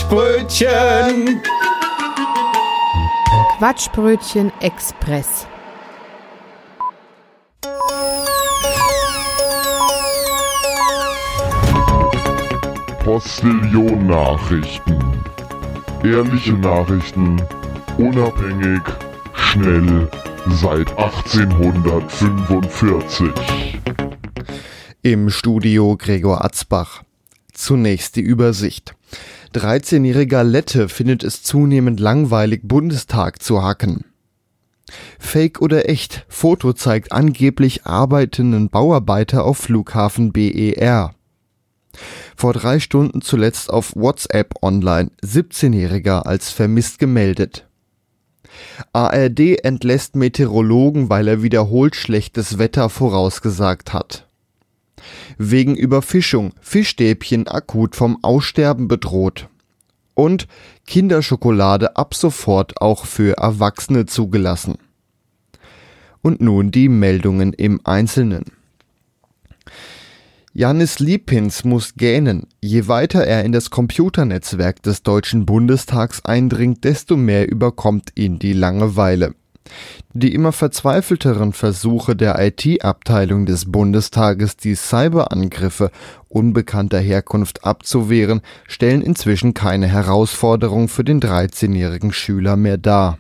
Quatschbrötchen. Quatschbrötchen Express. Postillon-Nachrichten. Ehrliche Nachrichten, unabhängig, schnell, seit 1845. Im Studio Gregor Atzbach. Zunächst die Übersicht. 13-jähriger Lette findet es zunehmend langweilig, Bundestag zu hacken. Fake oder echt? Foto zeigt angeblich arbeitenden Bauarbeiter auf Flughafen BER. Vor 3 Stunden zuletzt auf WhatsApp online, 17-Jähriger als vermisst gemeldet. ARD entlässt Meteorologen, weil er wiederholt schlechtes Wetter vorausgesagt hat. Wegen Überfischung, Fischstäbchen akut vom Aussterben bedroht. Und Kinderschokolade ab sofort auch für Erwachsene zugelassen. Und nun die Meldungen im Einzelnen. Jannis Liepins muss gähnen. Je weiter er in das Computernetzwerk des Deutschen Bundestags eindringt, desto mehr überkommt ihn die Langeweile. Die immer verzweifelteren Versuche der IT-Abteilung des Bundestages, die Cyberangriffe unbekannter Herkunft abzuwehren, stellen inzwischen keine Herausforderung für den 13-jährigen Schüler mehr dar.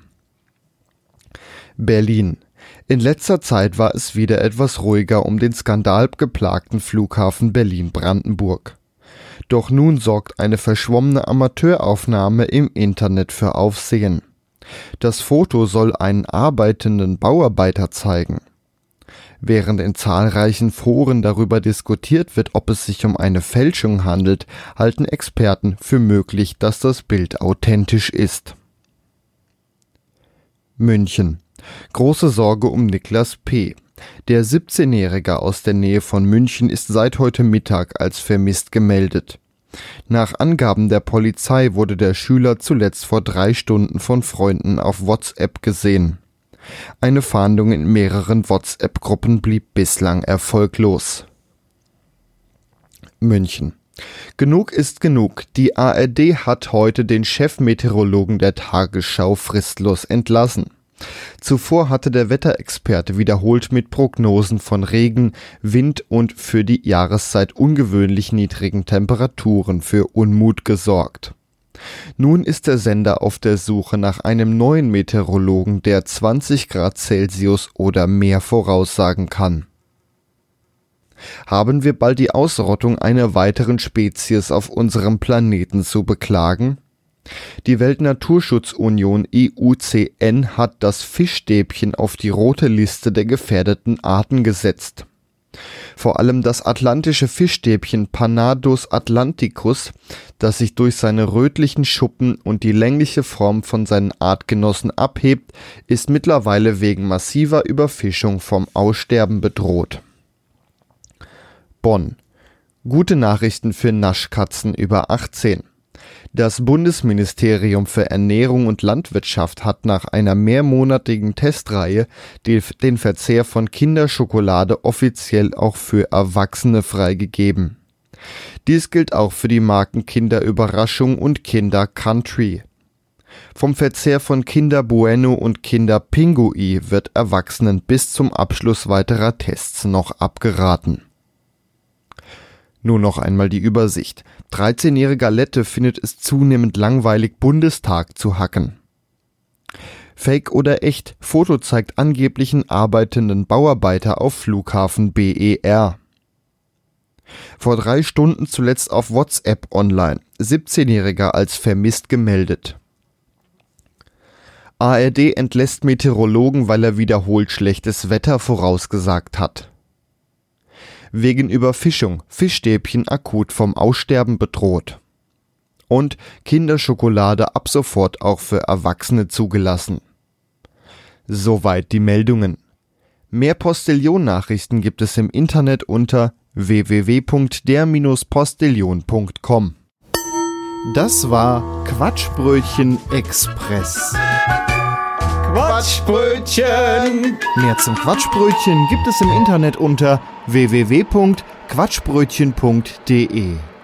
Berlin. In letzter Zeit war es wieder etwas ruhiger um den skandalgeplagten Flughafen Berlin-Brandenburg. Doch nun sorgt eine verschwommene Amateuraufnahme im Internet für Aufsehen. Das Foto soll einen arbeitenden Bauarbeiter zeigen. Während in zahlreichen Foren darüber diskutiert wird, ob es sich um eine Fälschung handelt, halten Experten für möglich, dass das Bild authentisch ist. München. Große Sorge um Niklas P. Der 17-Jährige aus der Nähe von München ist seit heute Mittag als vermisst gemeldet. Nach Angaben der Polizei wurde der Schüler zuletzt vor 3 Stunden von Freunden auf WhatsApp gesehen. Eine Fahndung in mehreren WhatsApp-Gruppen blieb bislang erfolglos. München. Genug ist genug. Die ARD hat heute den Chefmeteorologen der Tagesschau fristlos entlassen. Zuvor hatte der Wetterexperte wiederholt mit Prognosen von Regen, Wind und für die Jahreszeit ungewöhnlich niedrigen Temperaturen für Unmut gesorgt. Nun ist der Sender auf der Suche nach einem neuen Meteorologen, der 20 Grad Celsius oder mehr voraussagen kann. Haben wir bald die Ausrottung einer weiteren Spezies auf unserem Planeten zu beklagen? Die Weltnaturschutzunion IUCN hat das Fischstäbchen auf die rote Liste der gefährdeten Arten gesetzt. Vor allem das atlantische Fischstäbchen Panadus atlanticus, das sich durch seine rötlichen Schuppen und die längliche Form von seinen Artgenossen abhebt, ist mittlerweile wegen massiver Überfischung vom Aussterben bedroht. Bonn. Gute Nachrichten für Naschkatzen über 18. Das Bundesministerium für Ernährung und Landwirtschaft hat nach einer mehrmonatigen Testreihe den Verzehr von Kinderschokolade offiziell auch für Erwachsene freigegeben. Dies gilt auch für die Marken Kinder Überraschung und Kinder Country. Vom Verzehr von Kinder Bueno und Kinder Pingui wird Erwachsenen bis zum Abschluss weiterer Tests noch abgeraten. Nur noch einmal die Übersicht. 13-jähriger Lette findet es zunehmend langweilig, Bundestag zu hacken. Fake oder echt? Foto zeigt angeblichen arbeitenden Bauarbeiter auf Flughafen BER. Vor 3 Stunden zuletzt auf WhatsApp online. 17-Jähriger als vermisst gemeldet. ARD entlässt Meteorologen, weil er wiederholt schlechtes Wetter vorausgesagt hat. Wegen Überfischung, Fischstäbchen akut vom Aussterben bedroht. Und Kinderschokolade ab sofort auch für Erwachsene zugelassen. Soweit die Meldungen. Mehr Postillon-Nachrichten gibt es im Internet unter www.der-postillon.com. Das war Quatschbrötchen Express. Quatschbrötchen. Mehr zum Quatschbrötchen gibt es im Internet unter www.quatschbrötchen.de.